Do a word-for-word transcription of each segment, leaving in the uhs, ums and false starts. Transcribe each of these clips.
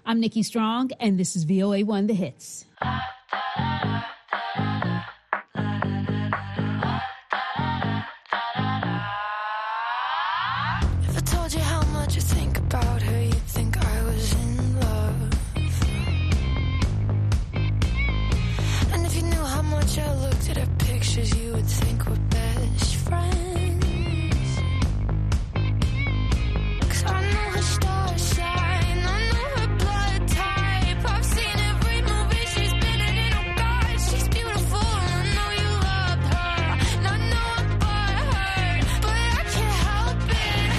I'm Nikki Strong, and this is V O A one The Hits. If I told you how much I think about her, you'd think I was in love. And if you knew how much I looked at her pictures, you would think we're best friends. 'Cause I know her star sign, I know her blood type. I've seen every movie she's been in, oh God, she's beautiful. I know you love her, and I know I'm butthurt, but I can't help it.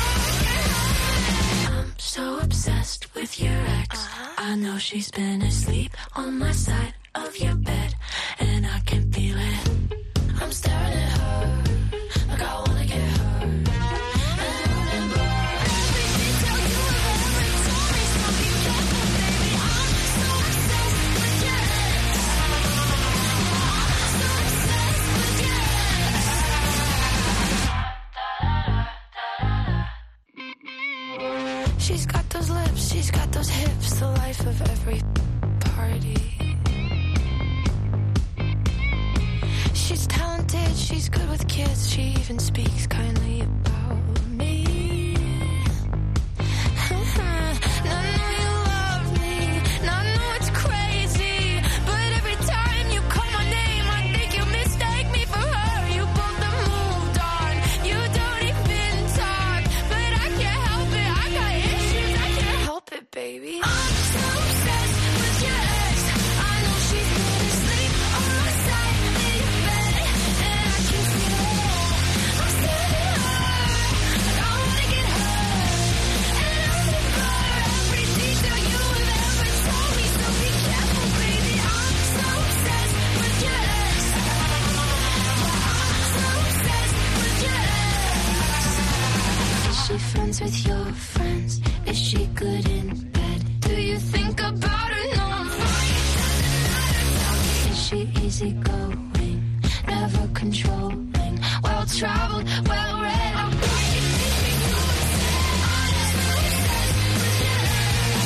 I'm so obsessed with your ex. I know she's been asleep on my side of your bed, and I can feel it. I'm staring at her like I wanna get her. And I remember every detail you ever told me. So be careful, baby. I'm so obsessed with your ex. So obsessed with your ex. She's got those lips, she's got those hips, the life of every party. She's talented, she's good with kids, she even speaks kindly about me. And I know you love me, and I know it's crazy, but every time you call my name, I think you mistake me for her. You both have moved on, you don't even talk, but I can't help it, I got issues, I can't help it, baby. I'm so obsessed with your ex. I know she's been asleep on my side in your bed, and I can feel it. I'm staring at her like I wanna get her, and I remember every detail you have ever told me. So be careful, baby. I'm so obsessed with your ex. I'm so obsessed with your ex. Is she friends with your friends? Is she good in bed? Do you think about her? No, I'm fine. It doesn't matter. Tell me, is she easygoing, never controlling, well traveled, well read? I'm right. It makes me so upset. I'm so obsessed with your ex.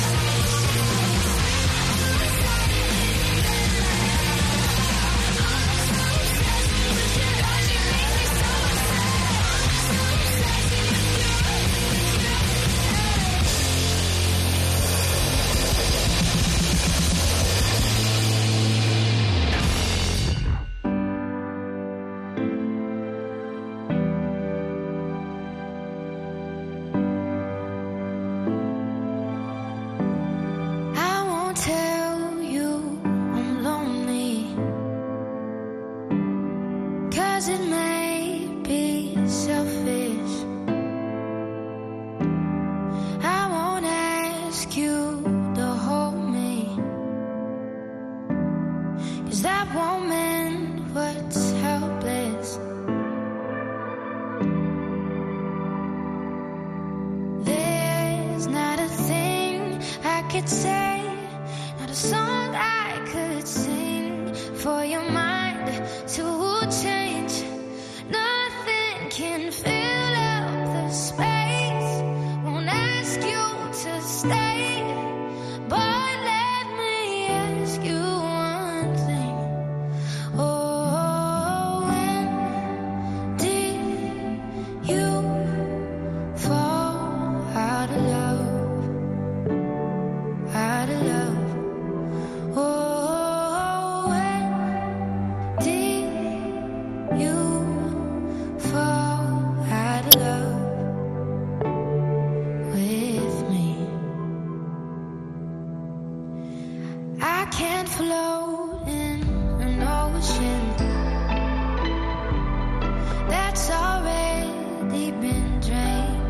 On my side in your bed. I'm so obsessed with your ex. God, you make me so upset. I'm so obsessed with your ex. I won't tell you I'm lonely, 'cause it may be selfish. I won't ask you to hold me, 'cause that won't mend what's helpless. There's not a thing I could say, not a song I could sing for your mind to change. Nothing can fill up the space. Won't ask you to stay, but let me ask you one thing. Oh, when did you fall out of love? Out of love. Oh, when did you fall out of love with me? I can't float in an ocean that's already been drained.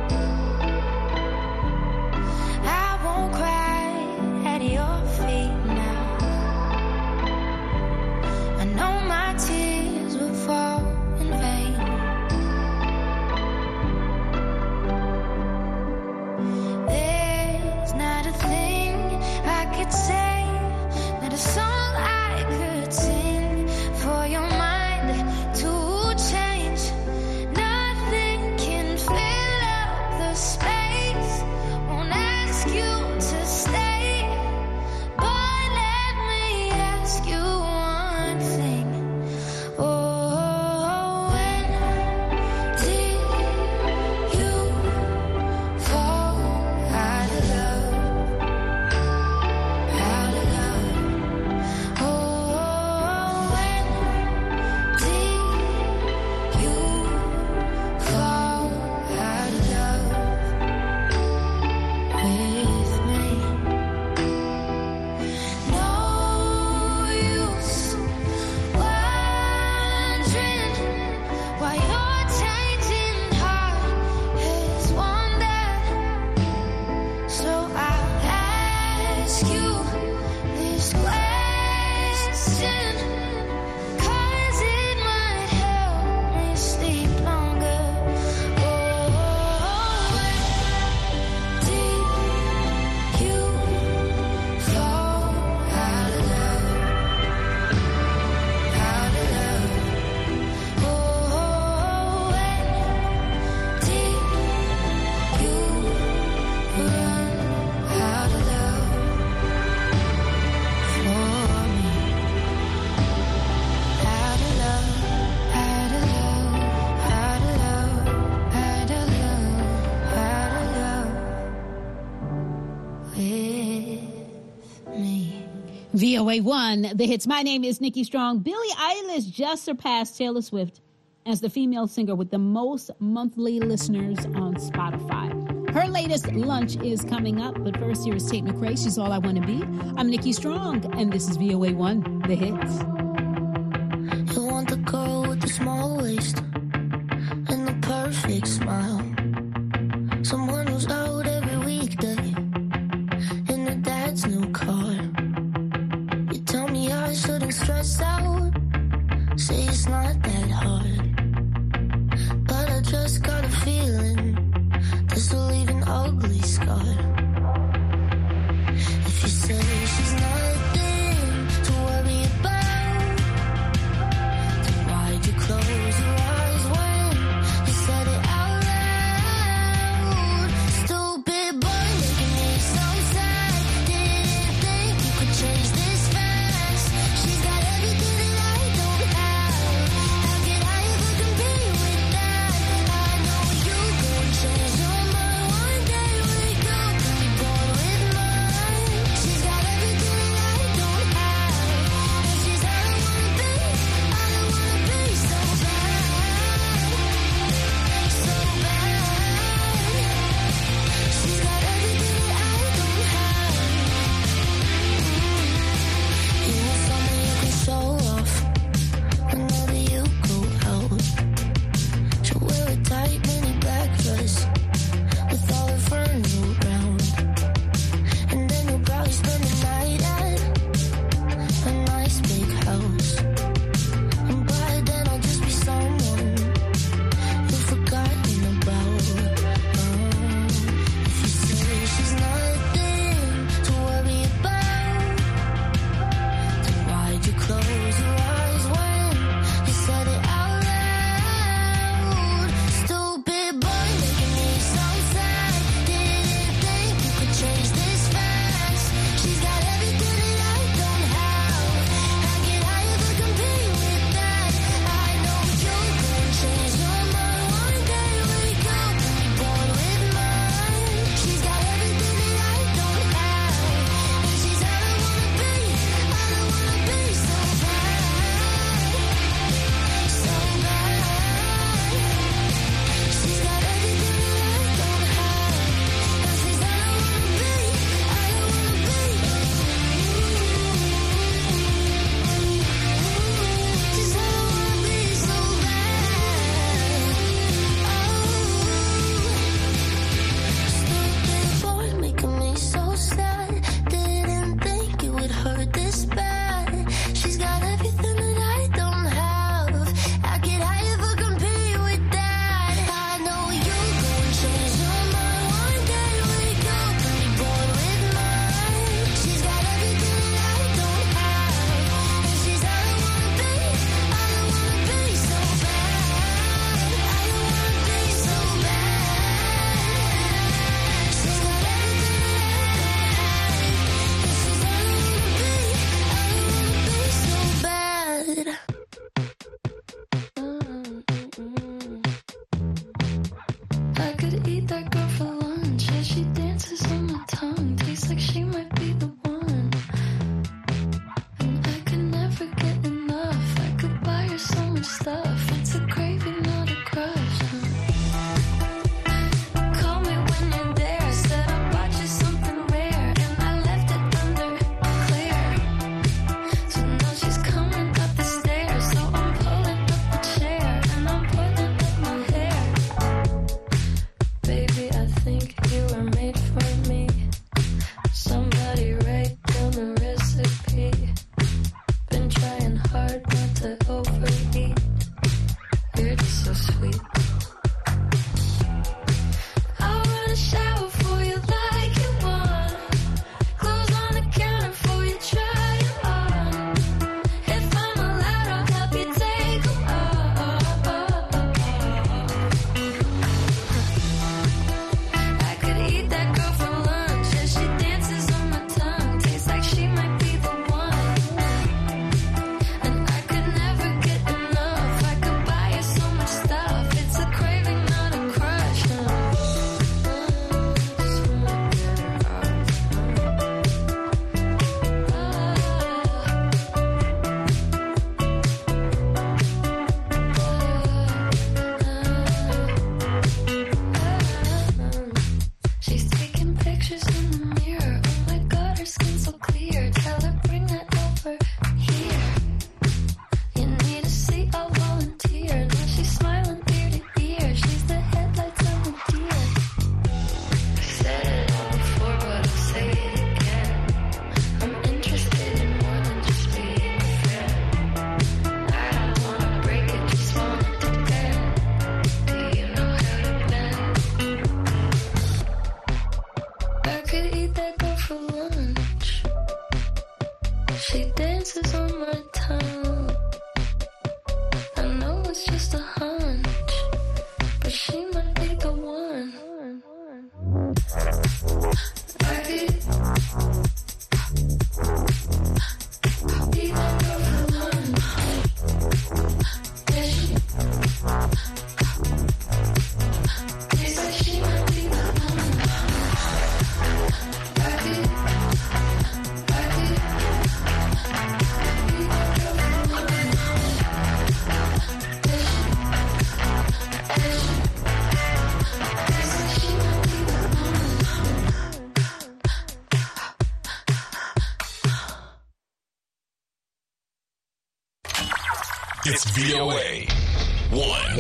I won't cry at your feet now. I know my tears will fall in vain. There's not a thing I could say, not a song with me. V O A one, the hits. My name is Nikki Strong. Billie Eilish just surpassed Taylor Swift as the female singer with the most monthly listeners on Spotify. Her latest lunch is coming up, but first here is Tate McRae. She's All I Want to Be. I'm Nikki Strong, and this is V O A one, the hits. You want the girl with the small waist and the perfect smile. Someone who's out every weekday in her dad's new car. You tell me I shouldn't stress out, say it's not that hard. But I just got a feeling this will leave an ugly scar. If you say she's nothing to worry about, for lunch. She dances on my tongue. I know it's just a hunch, but she might be the one. Baby, be that girl for lunch. Yeah, she, they say she might be the one. Baby, baby, be that girl for lunch. Yeah, she, they say she might be the one. It's V O A one.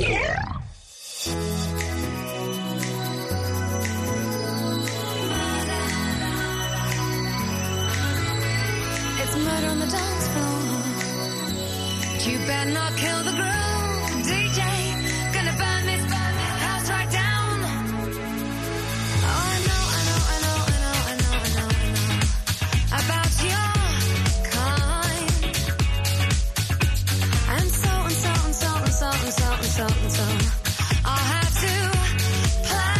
It's murder on the dance floor. You better not kill the groove, D J. Gonna burn this, burn this house right down. Oh, I know, I know, I know, I know, I know, I know, I know about your kind. And so and so and so and so and so and so and so. I'll have to play.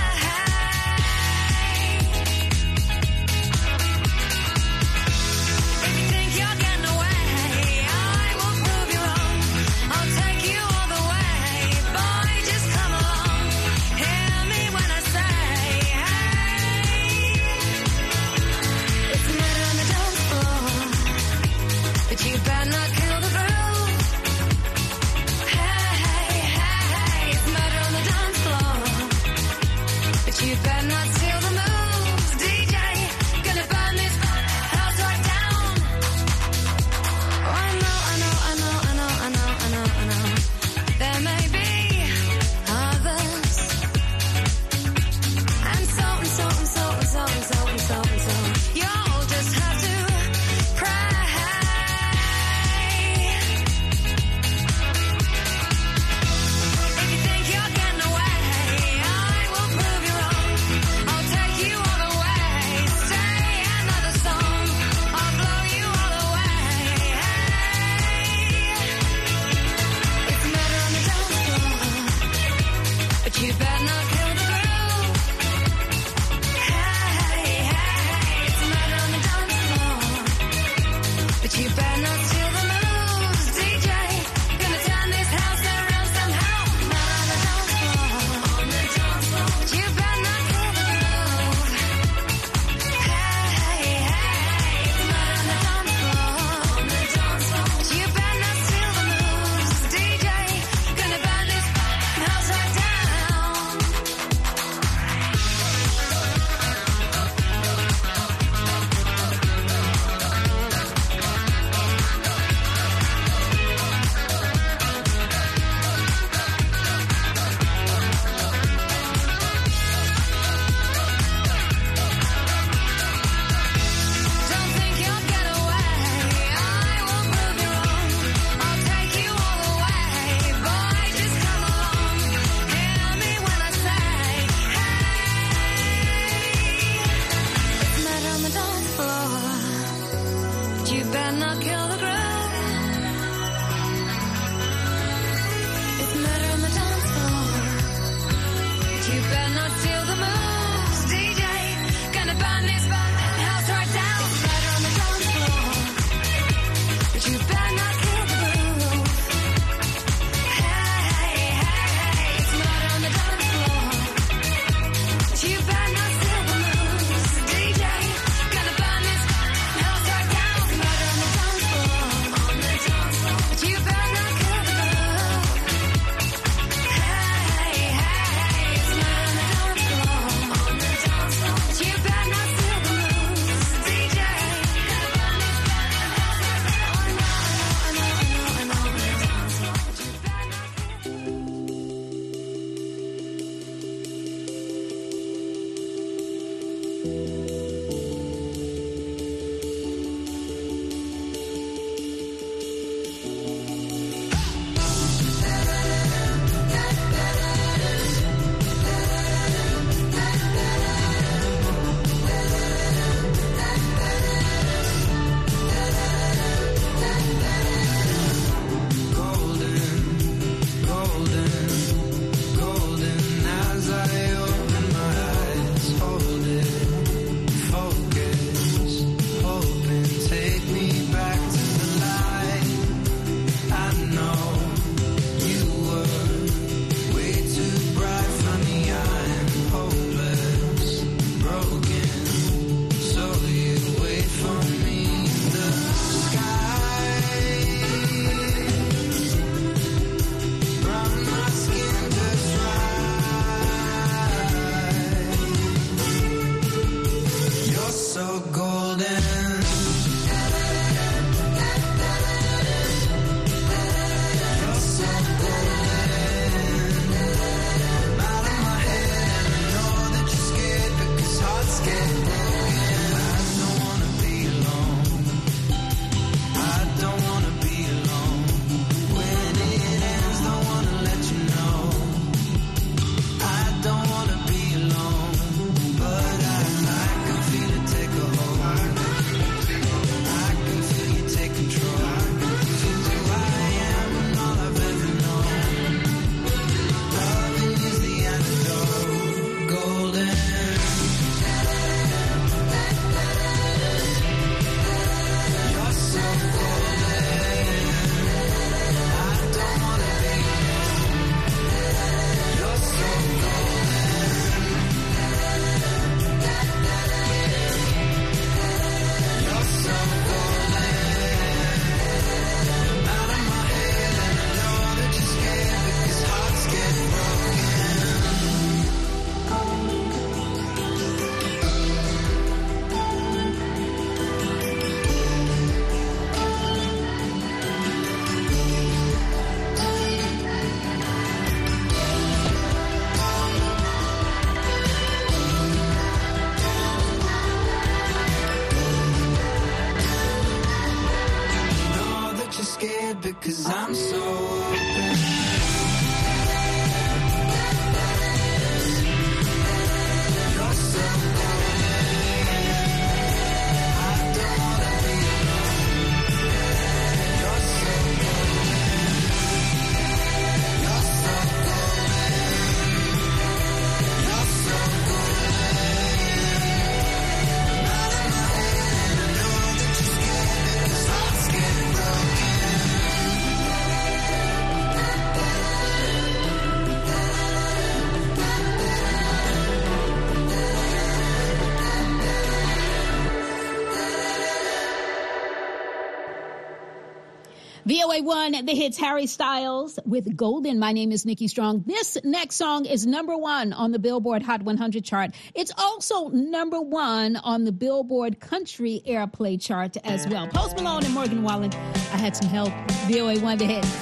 If you think you're getting away, I will prove you wrong. I'll take you all the way. Boy, just come along. Hear me when I say, hey. It's murder on the dance floor, but you better not kill the groove. Hey, hey, hey, hey. It's murder on the dance floor, but you better not steal the moves, D J. Gonna burn this house right down. Oh, I know, I know, I know, I know, I know, I know, I know. There may be others, and so and so and so and so and so and so and so. You'll just have to pray. If you think you're getting away, I will prove you wrong. I'll take you all the way. Say another song, I'll blow you all away. Hey, it's murder on the dance floor, but you better not kill the groove. Hey, hey, hey, it's murder on the dance floor, but you better not steal the moves, D J. Gonna turn this house around somehow. Murder on the dance floor, on the dance floor, but you better not kill the groove. Hey, hey, hey, it's murder on the dance floor, on the dance floor, but you better not steal the moves, D J. Gonna burn this house right down. Don't think you'll get away. I will prove you wrong. I'll take you all the way. Boy, just come along. Hear me when I say, hey. It's murder on the dance floor, but you better not kill the groove. It's murder on the dance floor, but you better not steal the moves, D J. Gonna burn this house right down. It's murder on the dance floor, but you better not kill the groove. Hey, hey, hey, hey. It's murder on the dance floor, but you better not steal the moves, D J. Gonna burn this house right down. It's murder on the dance floor. because I'm so open. You're so V O A one, the hits Harry Styles with Golden. My name is Nikki Strong. This next song is number one on the Billboard Hot one hundred chart. It's also number one on the Billboard Country Airplay chart as well. Post Malone and Morgan Wallen. I had some help. V O A one, the hits.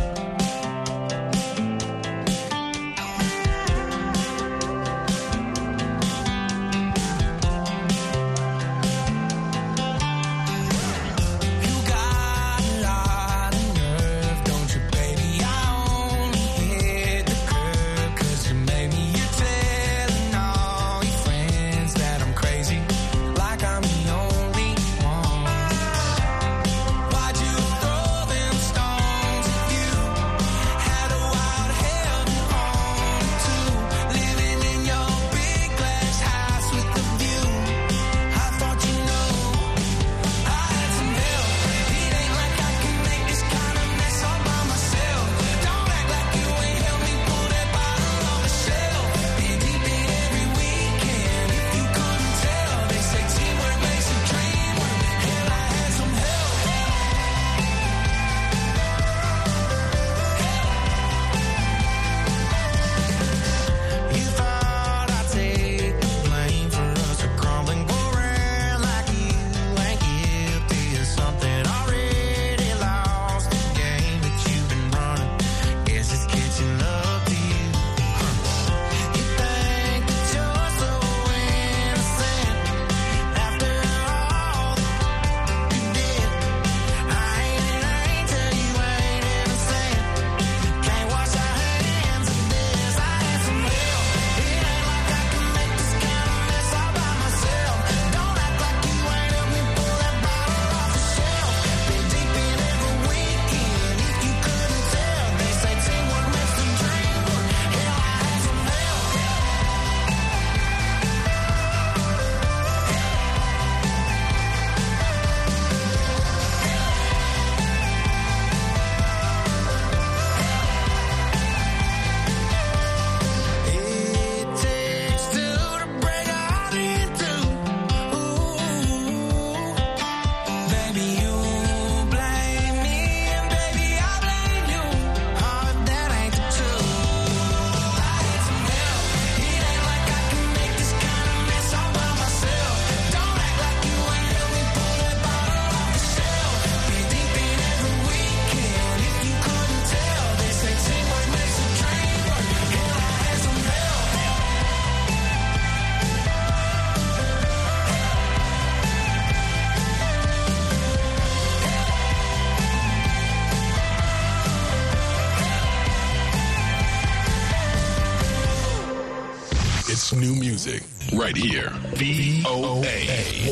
It's new music right here. V O A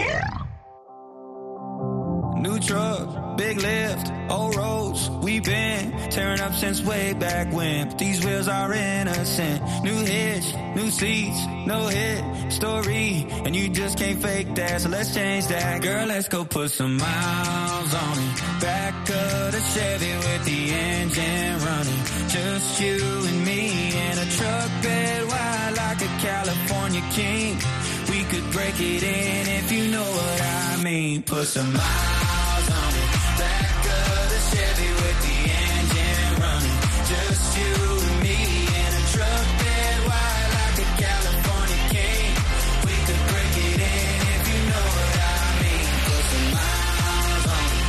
one. New truck, big lift, old roads. We've been tearing up since way back when. But these wheels are innocent. New hitch, new seats, no hit story. And you just can't fake that, so let's change that. Girl, let's go put some miles on it. Back of the Chevy with the engine running. Just you and me in a truck bed wide like a California king. We could break it in if you know what I mean. Put some miles on it. Back of the Chevy with the engine running. Just you and me in a truck bed wide like a California king. We could break it in if you know what I mean. Put some miles on it.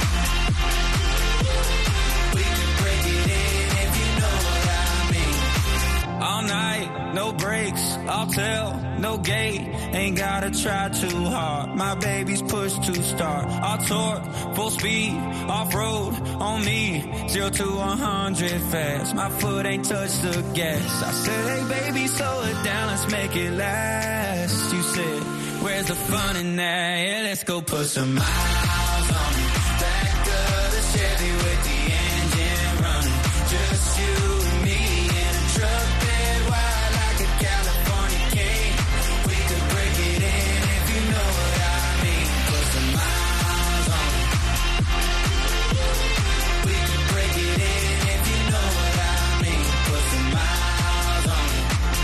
We could break it in if you know what I mean. All night, no breaks, I'll tell, no gate. ain't gotta try too hard. My baby's pushed to start. All torque, full speed, off-road on me. Zero to one hundred fast. My foot ain't touched the gas. I said, hey baby, slow it down, let's make it last. You said, where's the fun in that? Yeah, let's go put some miles on it. Back of the Chevy with the engine running. Just you and me in a truck bed wide like a California king. We could break it in if you know what I mean. Put some miles on it. We could break it in if you know what I mean. Put some miles on it.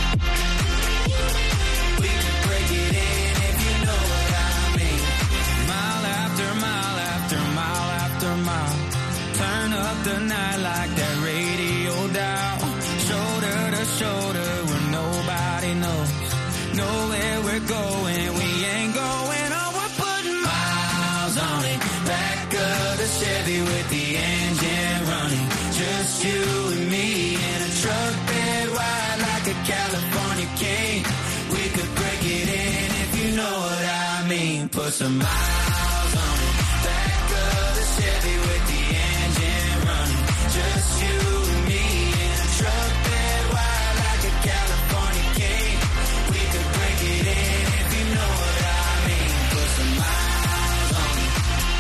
We could break it in if you know what I mean. Mile after mile after mile after mile. Turn up the night like that radio dial. Shoulder to shoulder when nobody knows. Know where we're going, we ain't going on. We're putting miles on it. Back of the Chevy with the engine running. Just you and me in a truck bed wide like a California king. We could break it in if you know what I mean. Put some miles on it. Back of the Chevy with the engine running. Just you and me in a truck bed wide like a California king. We could break it in if you know what I mean. Put some miles on it.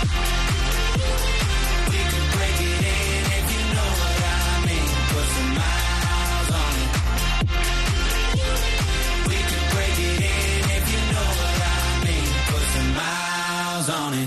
We could break it in if you know what I mean. Put some miles on it. We could break it in if you know what I mean. Put some miles on it.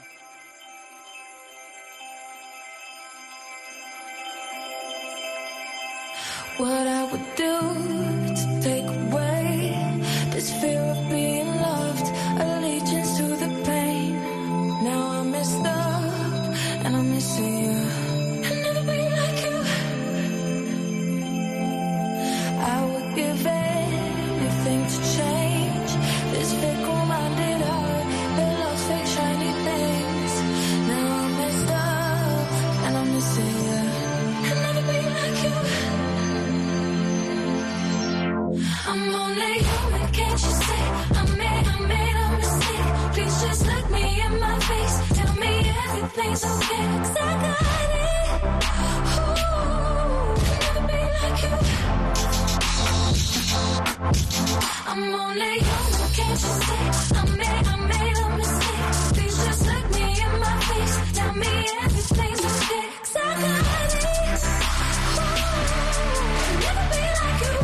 What I would do to take away this fear of being loved, allegiance to the pain. Now I'm messed up and I'm missing you. I'll never be like you. I would give anything to change this fickle-minded heart that loves fake shiny things. Now I'm messed up and I'm missing you. I'll never be like you. I'm only human, can't you see? I made, I made a mistake. Please just look me in my face. Tell me everything's okay, 'cause I got it. Ooh, I'll never be like you. I'm only human, can't you see? I made, I made a mistake. Please just look me in my face. Tell me everything's okay, 'cause I got it. Ooh, I'll never be like you.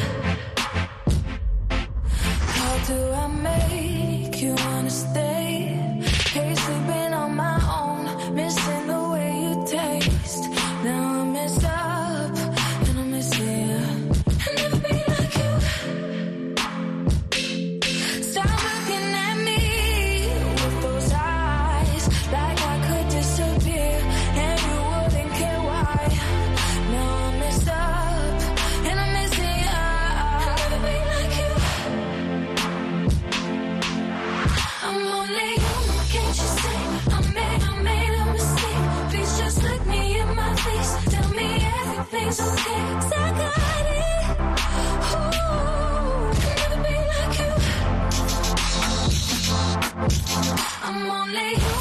How do I make you wanna stay? Hate sleeping on my own, missing the way you taste. Now I'm messed up and I'm missing you. I'll never be like you. Stop looking at me with those eyes, like I could disappear and you wouldn't care why. Now I'm messed up and I'm missing you. I'll never be like you. I'm only human, can't you see? I made, I made a mistake. Please just look me in my face. Tell me everything's okay, 'cause I got it. Ooh, I'll never be like you. I'm only human.